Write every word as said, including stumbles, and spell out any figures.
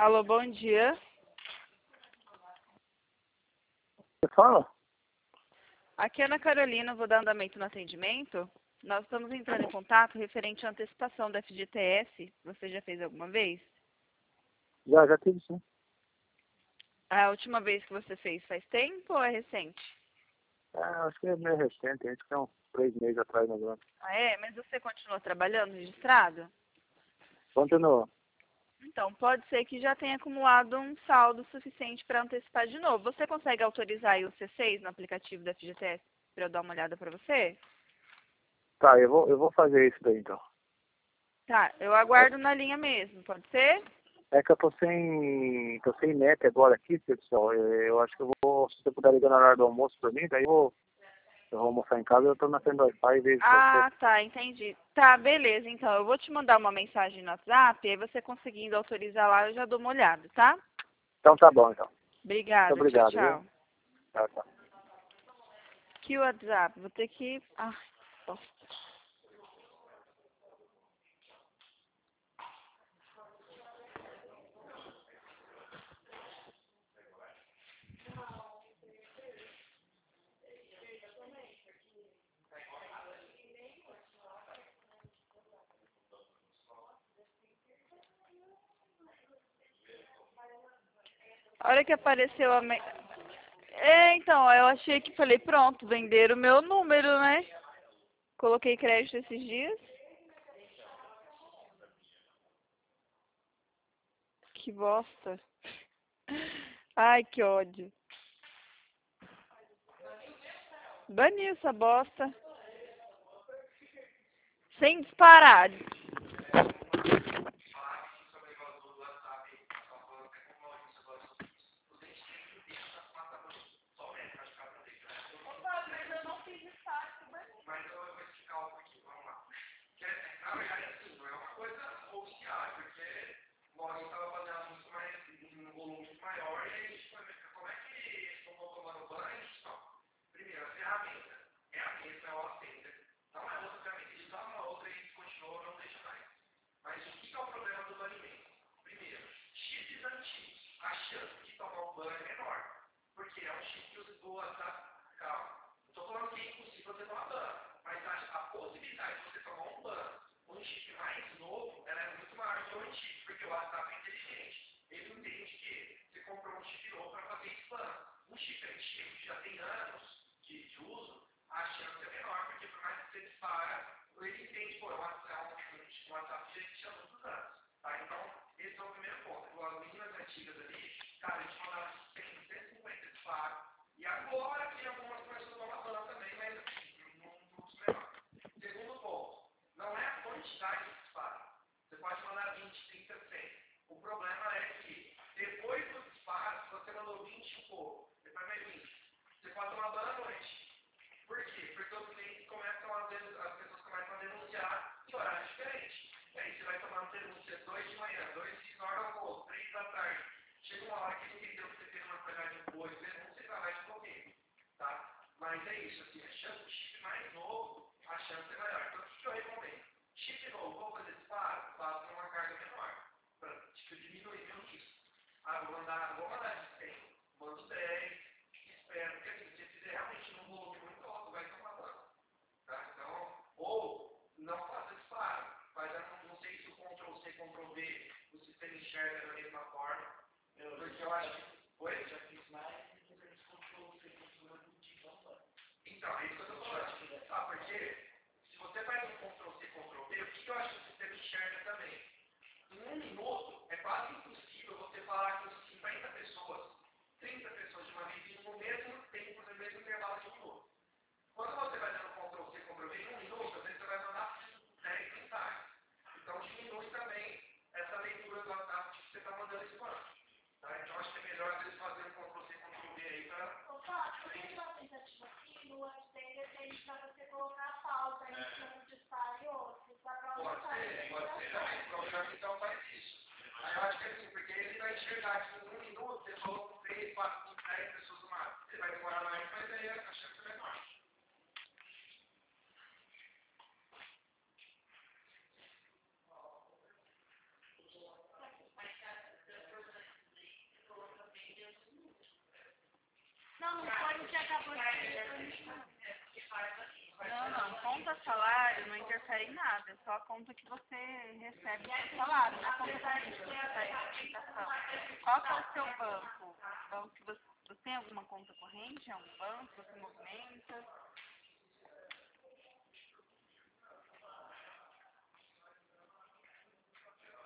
Alô, bom dia. Você fala? Aqui é Ana Carolina, vou dar andamento no atendimento. Nós estamos entrando em contato referente à antecipação da F G T S. Você já fez alguma vez? Já, já tive sim. A última vez que você fez faz tempo ou é recente? Ah, acho que é meio recente, acho que é uns três meses atrás, mais ou menos. Ah, é? Mas você continua trabalhando registrado? Continua. Então, pode ser que já tenha acumulado um saldo suficiente para antecipar de novo. Você consegue autorizar aí o C seis no aplicativo da F G T S para eu dar uma olhada para você? Tá, eu vou, eu vou fazer isso daí então. Tá, eu aguardo na linha mesmo, pode ser? É que eu tô sem. tô sem net agora aqui, pessoal. Eu, eu acho que eu vou. Se você puder ligar na hora do almoço pra mim, daí eu vou. Eu vou almoçar em casa, eu tô na frente do Wi-Fi e vejo pra você. Ah, tá, entendi. Tá, beleza, então eu vou te mandar uma mensagem no WhatsApp, aí você conseguindo autorizar lá, eu já dou uma olhada, tá? Então tá bom então. Muito Obrigada, tchau, obrigado, viu? tchau. Tá, tá. Que WhatsApp, vou ter que... Ah, bosta. A hora que apareceu a... Me... É, então, eu achei que falei, pronto, venderam o meu número, né? Coloquei crédito esses dias. Que bosta. Ai, que ódio. Baniu essa bosta. Sem disparar. Não, pode que acabou de... Não, não. Conta salário não interfere em nada. É só a conta que você recebe do salário, não é a conta corrente que você está em aplicação. Qual que é o seu banco? Banco que você, você tem alguma conta corrente? É um banco que você movimenta?